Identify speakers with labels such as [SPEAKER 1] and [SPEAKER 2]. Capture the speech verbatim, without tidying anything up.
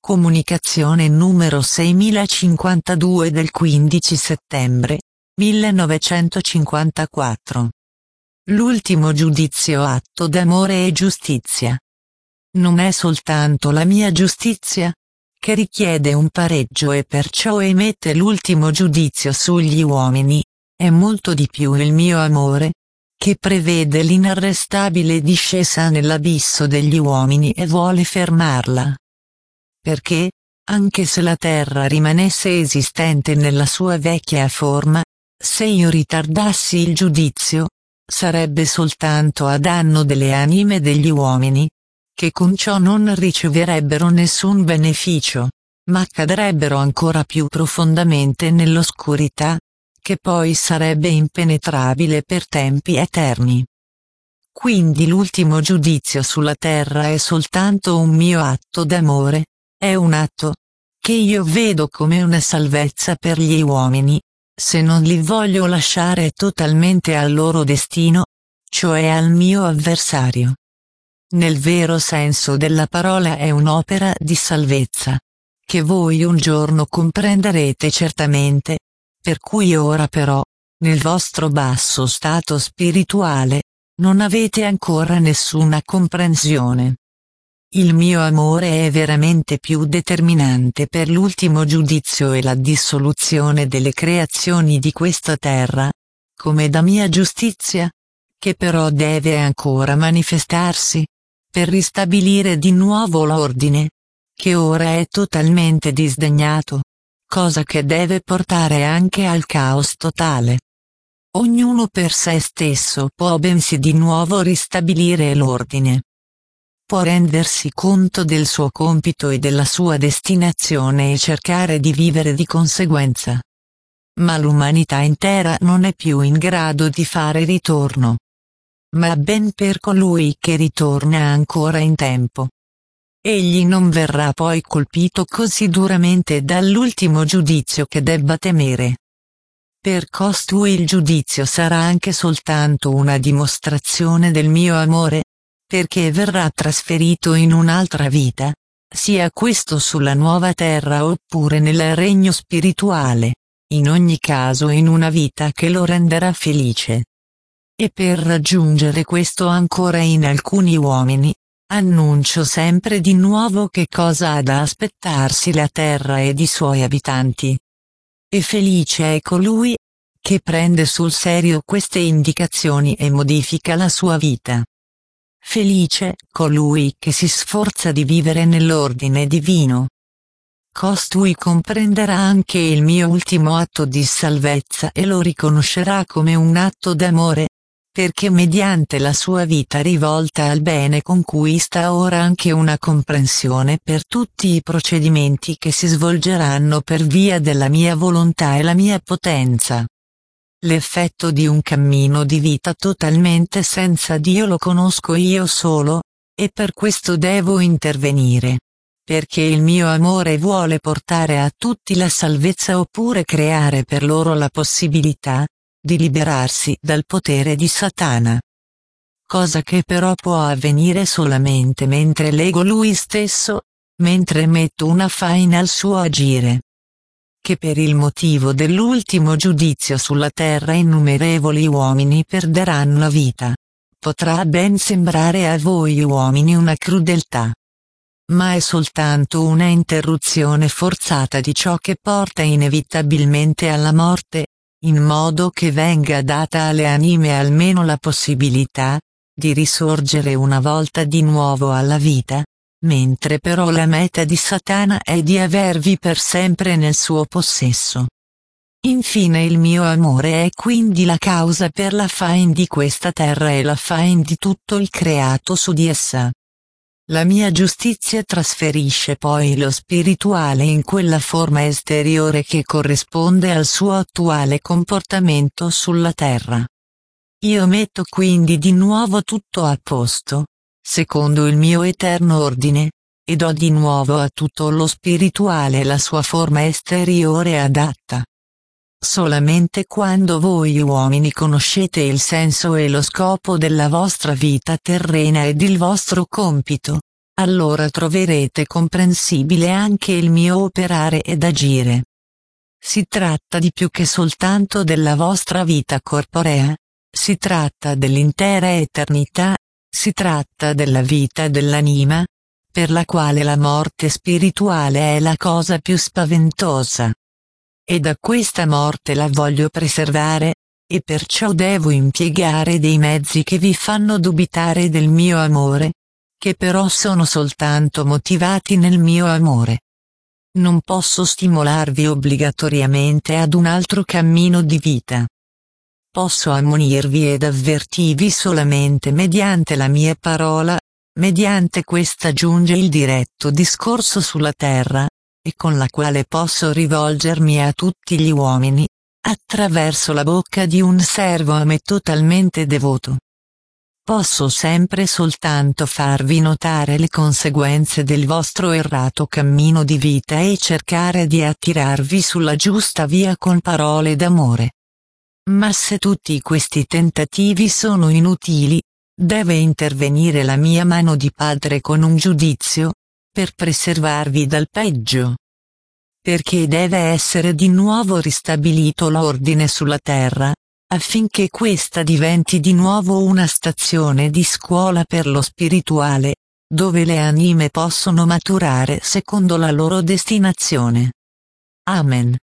[SPEAKER 1] Comunicazione numero seimilacinquantadue del quindici settembre millenovecentocinquantaquattro. L'ultimo giudizio atto d'amore e giustizia. Non è soltanto la mia giustizia, che richiede un pareggio e perciò emette l'ultimo giudizio sugli uomini, è molto di più il mio amore, che prevede l'inarrestabile discesa nell'abisso degli uomini e vuole fermarla. Perché, anche se la terra rimanesse esistente nella sua vecchia forma, se io ritardassi il giudizio, sarebbe soltanto a danno delle anime degli uomini, che con ciò non riceverebbero nessun beneficio, ma cadrebbero ancora più profondamente nell'oscurità, che poi sarebbe impenetrabile per tempi eterni. Quindi l'ultimo giudizio sulla terra è soltanto un mio atto d'amore, è un atto, che io vedo come una salvezza per gli uomini, se non li voglio lasciare totalmente al loro destino, cioè al mio avversario. Nel vero senso della parola è un'opera di salvezza, che voi un giorno comprenderete certamente, per cui ora però, nel vostro basso stato spirituale, non avete ancora nessuna comprensione. Il mio amore è veramente più determinante per l'ultimo giudizio e la dissoluzione delle creazioni di questa terra, come da mia giustizia, che però deve ancora manifestarsi, per ristabilire di nuovo l'ordine, che ora è totalmente disdegnato, cosa che deve portare anche al caos totale. Ognuno per sé stesso può bensì di nuovo ristabilire l'ordine. Può rendersi conto del suo compito e della sua destinazione e cercare di vivere di conseguenza. Ma l'umanità intera non è più in grado di fare ritorno. Ma ben per colui che ritorna ancora in tempo. Egli non verrà poi colpito così duramente dall'ultimo giudizio che debba temere. Per costui il giudizio sarà anche soltanto una dimostrazione del mio amore, perché verrà trasferito in un'altra vita, sia questo sulla nuova terra oppure nel regno spirituale, in ogni caso in una vita che lo renderà felice. E per raggiungere questo ancora in alcuni uomini, annuncio sempre di nuovo che cosa ha da aspettarsi la terra ed i suoi abitanti. E felice è colui, che prende sul serio queste indicazioni e modifica la sua vita. Felice colui che si sforza di vivere nell'ordine divino. Costui comprenderà anche il mio ultimo atto di salvezza e lo riconoscerà come un atto d'amore, perché mediante la sua vita rivolta al bene conquista ora anche una comprensione per tutti i procedimenti che si svolgeranno per via della mia volontà e la mia potenza. L'effetto di un cammino di vita totalmente senza Dio lo conosco io solo, e per questo devo intervenire. Perché il mio amore vuole portare a tutti la salvezza oppure creare per loro la possibilità di liberarsi dal potere di Satana. Cosa che però può avvenire solamente mentre leggo lui stesso, mentre metto una fine al suo agire. Che per il motivo dell'ultimo giudizio sulla terra innumerevoli uomini perderanno la vita. Potrà ben sembrare a voi uomini una crudeltà. Ma è soltanto una interruzione forzata di ciò che porta inevitabilmente alla morte, in modo che venga data alle anime almeno la possibilità di risorgere una volta di nuovo alla vita, mentre però la meta di Satana è di avervi per sempre nel suo possesso. Infine il mio amore è quindi la causa per la fine di questa terra e la fine di tutto il creato su di essa. La mia giustizia trasferisce poi lo spirituale in quella forma esteriore che corrisponde al suo attuale comportamento sulla terra. Io metto quindi di nuovo tutto a posto, secondo il mio eterno ordine, e do di nuovo a tutto lo spirituale la sua forma esteriore adatta. Solamente quando voi uomini conoscete il senso e lo scopo della vostra vita terrena ed il vostro compito, allora troverete comprensibile anche il mio operare ed agire. Si tratta di più che soltanto della vostra vita corporea, si tratta dell'intera eternità, si tratta della vita dell'anima, per la quale la morte spirituale è la cosa più spaventosa. E da questa morte la voglio preservare, e perciò devo impiegare dei mezzi che vi fanno dubitare del mio amore, che però sono soltanto motivati nel mio amore. Non posso stimolarvi obbligatoriamente ad un altro cammino di vita. Posso ammonirvi ed avvertirvi solamente mediante la mia parola, mediante questa giunge il diretto discorso sulla terra, e con la quale posso rivolgermi a tutti gli uomini, attraverso la bocca di un servo a me totalmente devoto. Posso sempre soltanto farvi notare le conseguenze del vostro errato cammino di vita e cercare di attirarvi sulla giusta via con parole d'amore. Ma se tutti questi tentativi sono inutili, deve intervenire la mia mano di padre con un giudizio, per preservarvi dal peggio. Perché deve essere di nuovo ristabilito l'ordine sulla terra, affinché questa diventi di nuovo una stazione di scuola per lo spirituale, dove le anime possono maturare secondo la loro destinazione. Amen.